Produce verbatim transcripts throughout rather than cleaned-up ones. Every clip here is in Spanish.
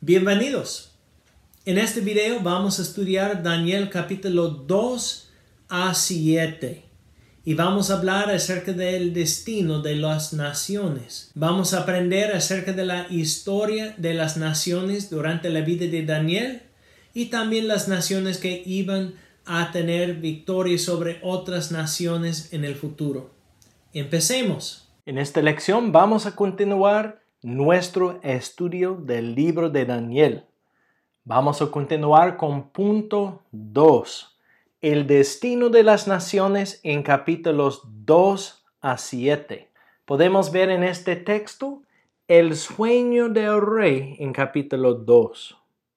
Bienvenidos. En este video vamos a estudiar Daniel capítulo dos a siete y vamos a hablar acerca del destino de las naciones. Vamos a aprender acerca de la historia de las naciones durante la vida de Daniel y también las naciones que iban a tener victoria sobre otras naciones en el futuro. Empecemos. En esta lección vamos a continuar nuestro estudio del libro de Daniel. Vamos a continuar con punto dos, el destino de las naciones en capítulos dos a siete. Podemos ver en este texto el sueño del rey en capítulo dos.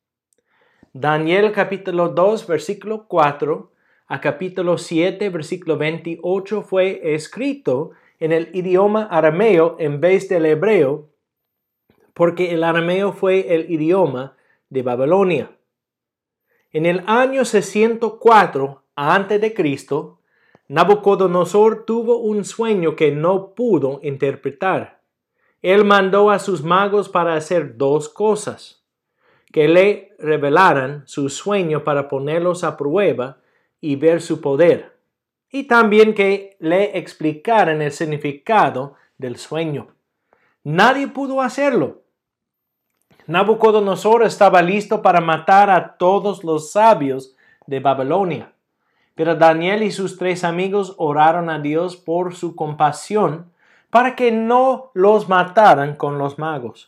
Daniel capítulo dos versículo cuatro a capítulo siete versículo veintiocho fue escrito en el idioma arameo en vez del hebreo, porque el arameo fue el idioma de Babilonia. En el año sesenta y cuatro antes de Cristo, Nabucodonosor tuvo un sueño que no pudo interpretar. Él mandó a sus magos para hacer dos cosas: que le revelaran su sueño para ponerlos a prueba y ver su poder, y también que le explicaran el significado del sueño. Nadie pudo hacerlo. Nabucodonosor estaba listo para matar a todos los sabios de Babilonia, pero Daniel y sus tres amigos oraron a Dios por su compasión para que no los mataran con los magos.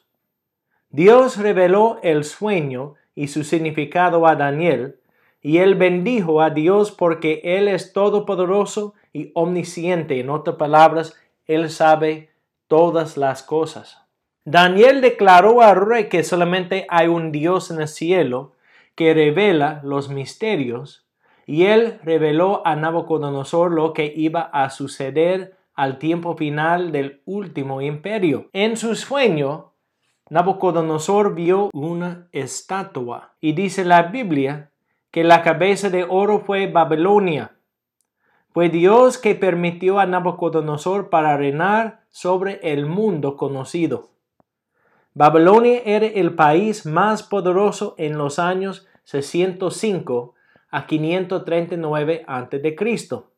Dios reveló el sueño y su significado a Daniel, y él bendijo a Dios porque Él es todopoderoso y omnisciente. En otras palabras, Él sabe todas las cosas. Daniel declaró al rey que solamente hay un Dios en el cielo que revela los misterios, y él reveló a Nabucodonosor lo que iba a suceder al tiempo final del último imperio. En su sueño, Nabucodonosor vio una estatua, y dice la Biblia que la cabeza de oro fue Babilonia. Fue Dios que permitió a Nabucodonosor para reinar sobre el mundo conocido. Babilonia era el país más poderoso en los años seiscientos cinco a quinientos treinta y nueve antes de Cristo.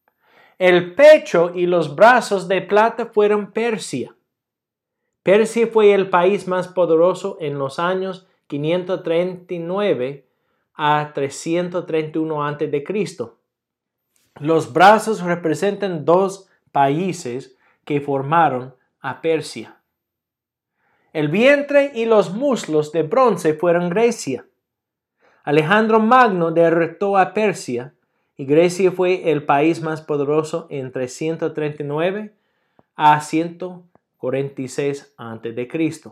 El pecho y los brazos de plata fueron Persia. Persia fue el país más poderoso en los años quinientos treinta y nueve a trescientos treinta y uno antes de Cristo. Los brazos representan dos países que formaron a Persia. El vientre y los muslos de bronce fueron Grecia. Alejandro Magno derrotó a Persia y Grecia fue el país más poderoso en trescientos treinta y nueve a ciento cuarenta y seis antes de Cristo.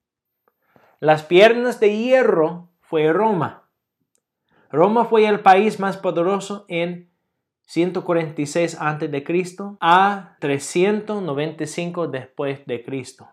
Las piernas de hierro fue Roma. Roma fue el país más poderoso en ciento cuarenta y seis antes de Cristo a trescientos noventa y cinco después de Cristo.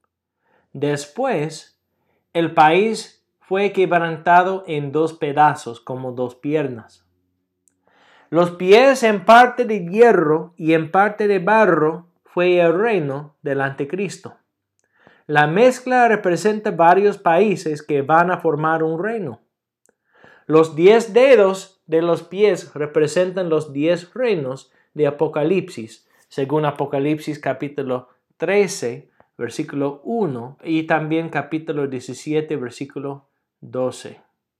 Después, el país fue quebrantado en dos pedazos como dos piernas. Los pies en parte de hierro y en parte de barro fue el reino del anticristo. La mezcla representa varios países que van a formar un reino. Los diez dedos de los pies representan los diez reinos de Apocalipsis, según Apocalipsis capítulo trece, versículo uno, y también capítulo diecisiete, versículo doce.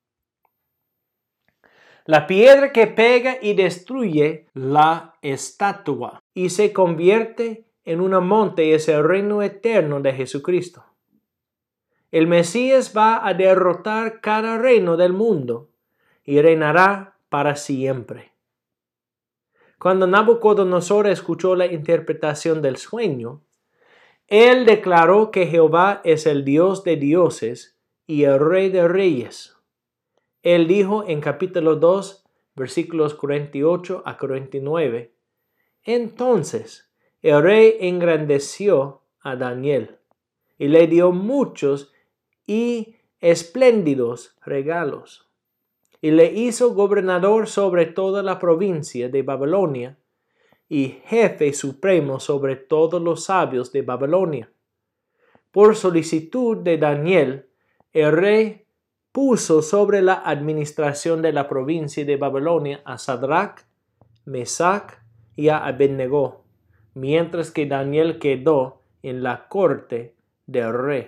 La piedra que pega y destruye la estatua y se convierte en un monte es el reino eterno de Jesucristo. El Mesías va a derrotar cada reino del mundo y reinará para siempre. Cuando Nabucodonosor escuchó la interpretación del sueño, él declaró que Jehová es el Dios de dioses y el Rey de reyes. Él dijo en capítulo dos, versículos cuarenta y ocho a cuarenta y nueve, entonces el rey engrandeció a Daniel y le dio muchos y espléndidos regalos, y le hizo gobernador sobre toda la provincia de Babilonia y jefe supremo sobre todos los sabios de Babilonia. Por solicitud de Daniel, el rey puso sobre la administración de la provincia de Babilonia a Sadrach, Mesach y a Abednego, mientras que Daniel quedó en la corte del rey.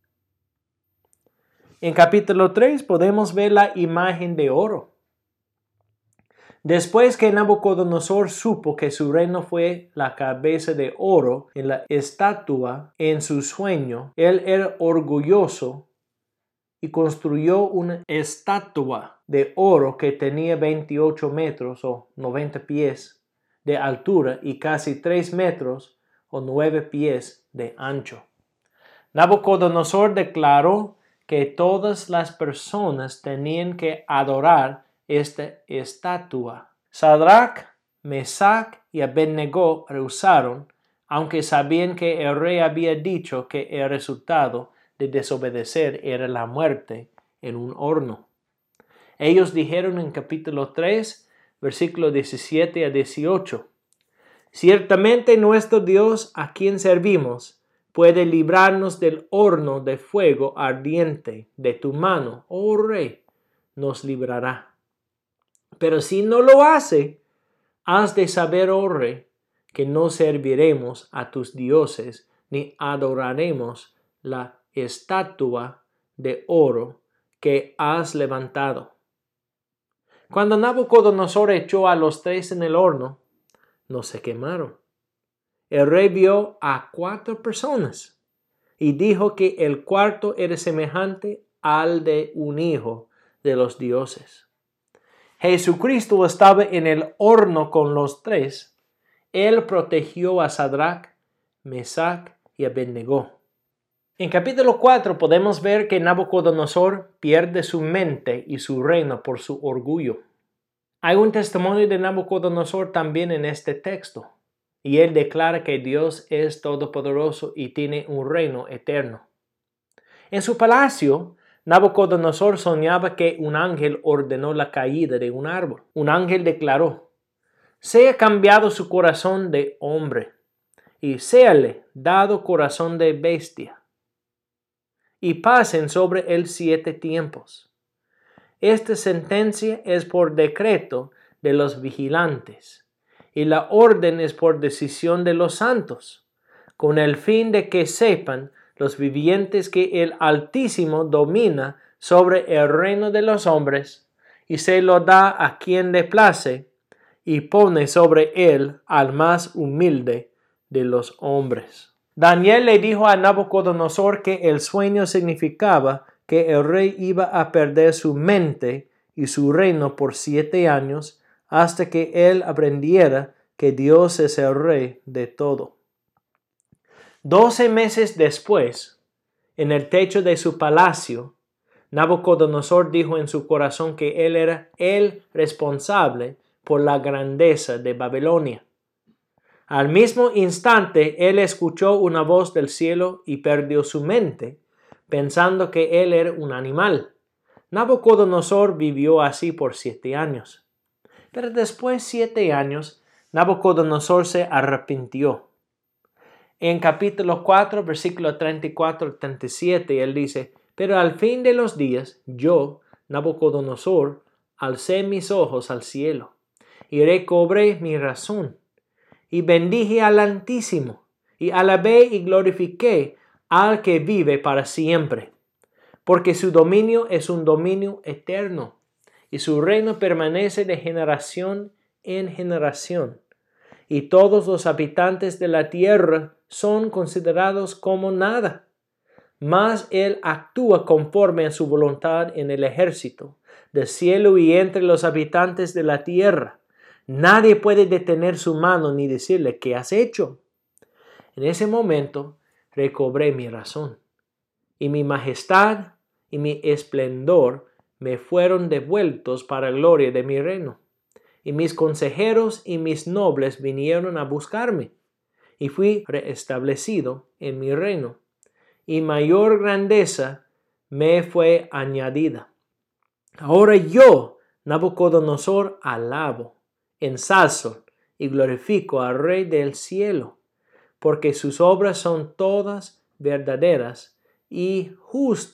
En capítulo tres podemos ver la imagen de oro. Después que Nabucodonosor supo que su reino fue la cabeza de oro en la estatua en su sueño, él era orgulloso y construyó una estatua de oro que tenía veintiocho metros o noventa pies de altura y casi tres metros o nueve pies de ancho. Nabucodonosor declaró que todas las personas tenían que adorar esta estatua. Sadrach, Mesach y Abednego rehusaron, aunque sabían que el rey había dicho que el resultado de desobedecer era la muerte en un horno. Ellos dijeron en capítulo tres, versículos diecisiete a dieciocho, «Ciertamente nuestro Dios, a quien servimos, puede librarnos del horno de fuego ardiente. De tu mano, oh rey, nos librará. Pero si no lo hace, has de saber, oh rey, que no serviremos a tus dioses ni adoraremos la estatua de oro que has levantado». Cuando Nabucodonosor echó a los tres en el horno, no se quemaron. El rey vio a cuatro personas y dijo que el cuarto era semejante al de un hijo de los dioses. Jesucristo estaba en el horno con los tres. Él protegió a Sadrach, Mesach y Abednego. En capítulo cuatro podemos ver que Nabucodonosor pierde su mente y su reino por su orgullo. Hay un testimonio de Nabucodonosor también en este texto, y él declara que Dios es todopoderoso y tiene un reino eterno. En su palacio, Nabucodonosor soñaba que un ángel ordenó la caída de un árbol. Un ángel declaró: «Sea cambiado su corazón de hombre, y séale dado corazón de bestia, y pasen sobre él siete tiempos. Esta sentencia es por decreto de los vigilantes, y la orden es por decisión de los santos, con el fin de que sepan los vivientes que el Altísimo domina sobre el reino de los hombres, y se lo da a quien le place, y pone sobre él al más humilde de los hombres». Daniel le dijo a Nabucodonosor que el sueño significaba que el rey iba a perder su mente y su reino por siete años hasta que él aprendiera que Dios es el rey de todo. Doce meses después, en el techo de su palacio, Nabucodonosor dijo en su corazón que él era el responsable por la grandeza de Babilonia. Al mismo instante, él escuchó una voz del cielo y perdió su mente, pensando que él era un animal. Nabucodonosor vivió así por siete años. Pero después de siete años, Nabucodonosor se arrepintió. En capítulo cuatro, versículo treinta y cuatro al treinta y siete, él dice: «Pero al fin de los días, yo, Nabucodonosor, alcé mis ojos al cielo, y recobré mi razón, y bendije al Altísimo, y alabé y glorifiqué al que vive para siempre, porque su dominio es un dominio eterno, y su reino permanece de generación en generación, y todos los habitantes de la tierra son considerados como nada. Mas él actúa conforme a su voluntad en el ejército del cielo y entre los habitantes de la tierra. Nadie puede detener su mano ni decirle: ¿qué has hecho?». En ese momento recobré mi razón, y mi majestad y mi esplendor me fueron devueltos para gloria de mi reino. Y mis consejeros y mis nobles vinieron a buscarme, y fui reestablecido en mi reino, y mayor grandeza me fue añadida. Ahora yo, Nabucodonosor, alabo, ensalzo y glorifico al Rey del cielo, porque sus obras son todas verdaderas y justos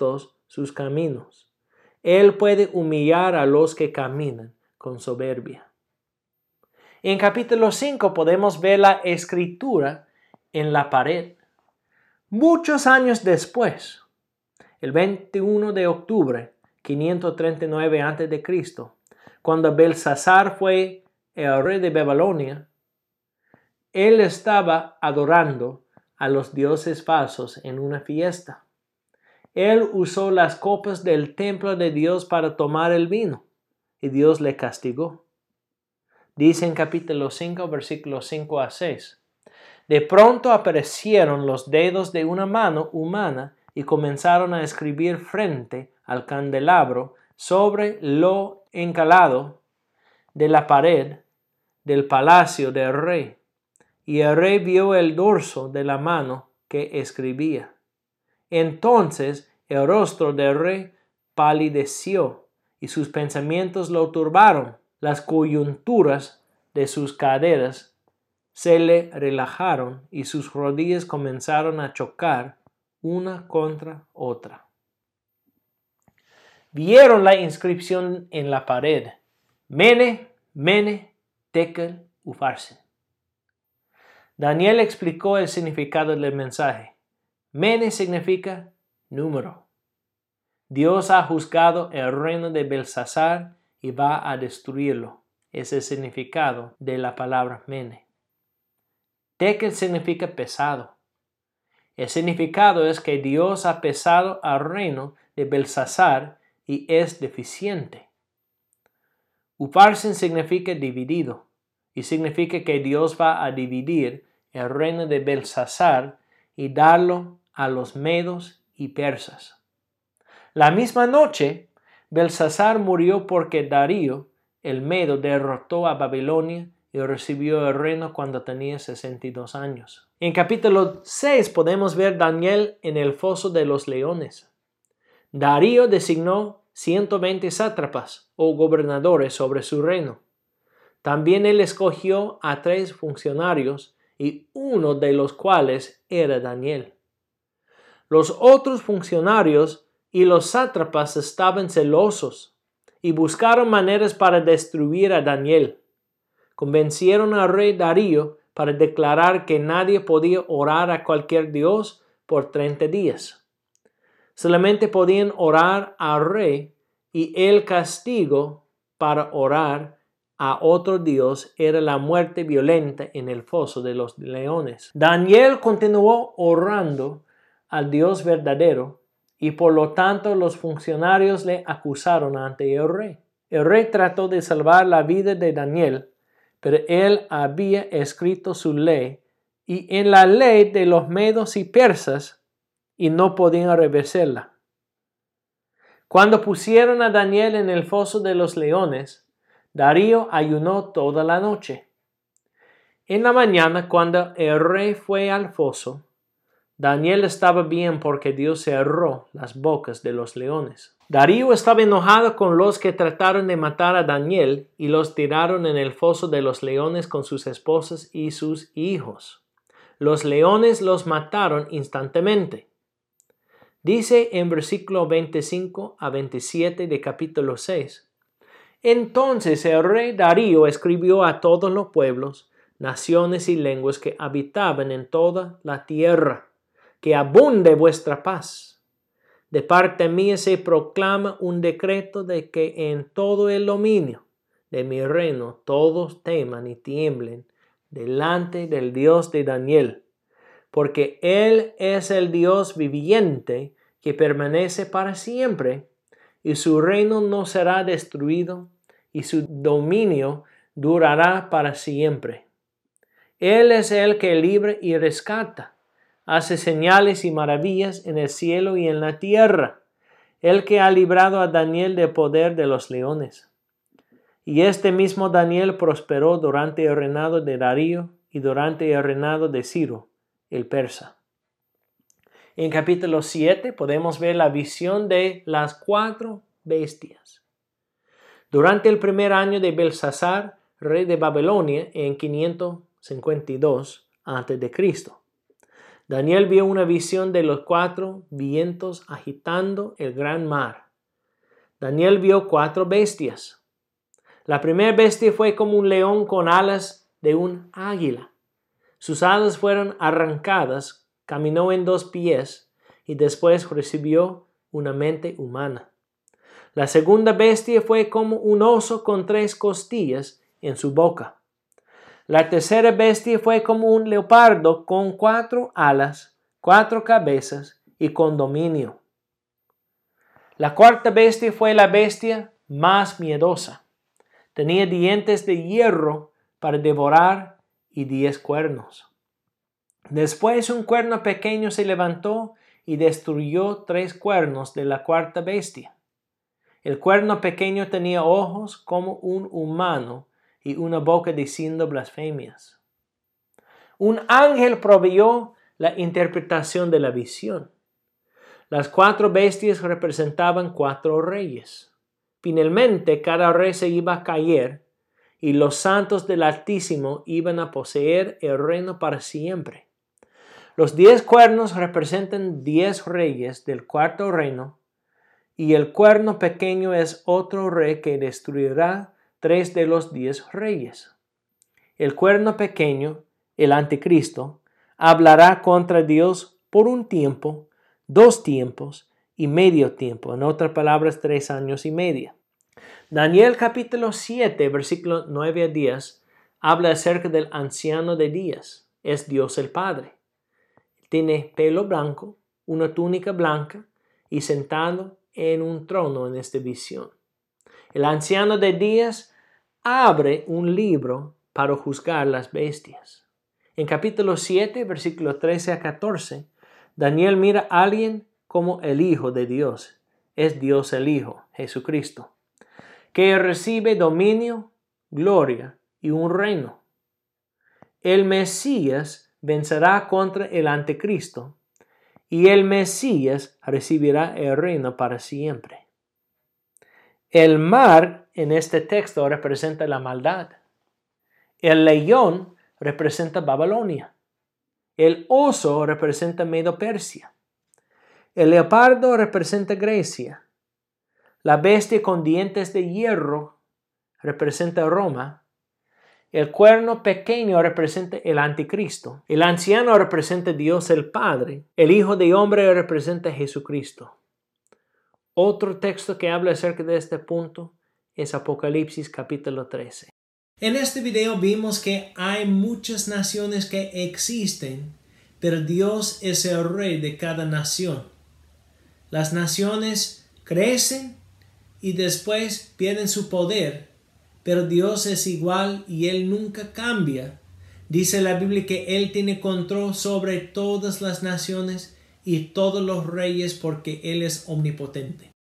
sus caminos. Él puede humillar a los que caminan con soberbia. En capítulo cinco podemos ver la escritura en la pared. Muchos años después, el veintiuno de octubre, quinientos treinta y nueve antes de Cristo, cuando Belsasar fue el rey de Babilonia, él estaba adorando a los dioses falsos en una fiesta. Él usó las copas del templo de Dios para tomar el vino, y Dios le castigó. Dice en capítulo cinco, versículos cinco a seis. De pronto aparecieron los dedos de una mano humana y comenzaron a escribir frente al candelabro sobre lo encalado de la pared del palacio del rey. Y el rey vio el dorso de la mano que escribía. Entonces el rostro del rey palideció y sus pensamientos lo turbaron. Las coyunturas de sus caderas se le relajaron y sus rodillas comenzaron a chocar una contra otra. Vieron la inscripción en la pared: Mene, Mene, Tekel, Upharsin. Daniel explicó el significado del mensaje. Mene significa número. Dios ha juzgado el reino de Belsasar y va a destruirlo. Es el significado de la palabra Mene. Tekel significa pesado. El significado es que Dios ha pesado al reino de Belsasar y es deficiente. Upharsin significa dividido y significa que Dios va a dividir el reino de Belsasar y darlo a los medos y persas. La misma noche, Belsasar murió porque Darío, el medo, derrotó a Babilonia y recibió el reino cuando tenía sesenta y dos años. En capítulo seis podemos ver Daniel en el foso de los leones. Darío designó ciento veinte sátrapas o gobernadores sobre su reino. También él escogió a tres funcionarios y uno de los cuales era Daniel. Los otros funcionarios y los sátrapas estaban celosos y buscaron maneras para destruir a Daniel. Convencieron al rey Darío para declarar que nadie podía orar a cualquier dios por treinta días. Solamente podían orar al rey y el castigo para orar a otro dios era la muerte violenta en el foso de los leones. Daniel continuó orando al Dios verdadero y por lo tanto los funcionarios le acusaron ante el rey. El rey trató de salvar la vida de Daniel, pero él había escrito su ley y en la ley de los medos y persas y no podían reversarla. Cuando pusieron a Daniel en el foso de los leones, Darío ayunó toda la noche. En la mañana, cuando el rey fue al foso, Daniel estaba bien porque Dios cerró las bocas de los leones. Darío estaba enojado con los que trataron de matar a Daniel y los tiraron en el foso de los leones con sus esposas y sus hijos. Los leones los mataron instantáneamente. Dice en versículo veinticinco a veintisiete de capítulo seis. Entonces el rey Darío escribió a todos los pueblos, naciones y lenguas que habitaban en toda la tierra, que abunde vuestra paz. De parte mía se proclama un decreto de que en todo el dominio de mi reino todos teman y tiemblen delante del Dios de Daniel, porque Él es el Dios viviente que permanece para siempre, y su reino no será destruido, y su dominio durará para siempre. Él es el que libra y rescata, hace señales y maravillas en el cielo y en la tierra, el que ha librado a Daniel del poder de los leones. Y este mismo Daniel prosperó durante el reinado de Darío y durante el reinado de Ciro, el persa. En capítulo siete podemos ver la visión de las cuatro bestias. Durante el primer año de Belsasar, rey de Babilonia, en quinientos cincuenta y dos antes de Cristo, Daniel vio una visión de los cuatro vientos agitando el gran mar. Daniel vio cuatro bestias. La primera bestia fue como un león con alas de un águila. Sus alas fueron arrancadas, caminó en dos pies y después recibió una mente humana. La segunda bestia fue como un oso con tres costillas en su boca. La tercera bestia fue como un leopardo con cuatro alas, cuatro cabezas y con dominio. La cuarta bestia fue la bestia más miedosa. Tenía dientes de hierro para devorar y diez cuernos. Después un cuerno pequeño se levantó y destruyó tres cuernos de la cuarta bestia. El cuerno pequeño tenía ojos como un humano y una boca diciendo blasfemias. Un ángel proveyó la interpretación de la visión. Las cuatro bestias representaban cuatro reyes. Finalmente, cada rey se iba a caer y los santos del Altísimo iban a poseer el reino para siempre. Los diez cuernos representan diez reyes del cuarto reino y el cuerno pequeño es otro rey que destruirá tres de los diez reyes. El cuerno pequeño, el anticristo, hablará contra Dios por un tiempo, dos tiempos y medio tiempo, en otras palabras, tres años y medio. Daniel capítulo siete, versículos nueve a diez, habla acerca del anciano de días. Es Dios el Padre. Tiene pelo blanco, una túnica blanca y sentado en un trono en esta visión. El anciano de días abre un libro para juzgar las bestias. En capítulo siete, versículos trece a catorce, Daniel mira a alguien como el Hijo de Dios. Es Dios el Hijo, Jesucristo, que recibe dominio, gloria y un reino. El Mesías vencerá contra el anticristo y el Mesías recibirá el reino para siempre. El mar en este texto representa la maldad. El león representa Babilonia. El oso representa Medo-Persia. El leopardo representa Grecia. La bestia con dientes de hierro representa Roma. El cuerno pequeño representa el anticristo. El anciano representa Dios el Padre. El Hijo de Hombre representa Jesucristo. Otro texto que habla acerca de este punto es Apocalipsis capítulo trece. En este video vimos que hay muchas naciones que existen, pero Dios es el rey de cada nación. Las naciones crecen y después pierden su poder, pero Dios es igual y Él nunca cambia. Dice la Biblia que Él tiene control sobre todas las naciones y todos los reyes porque Él es omnipotente.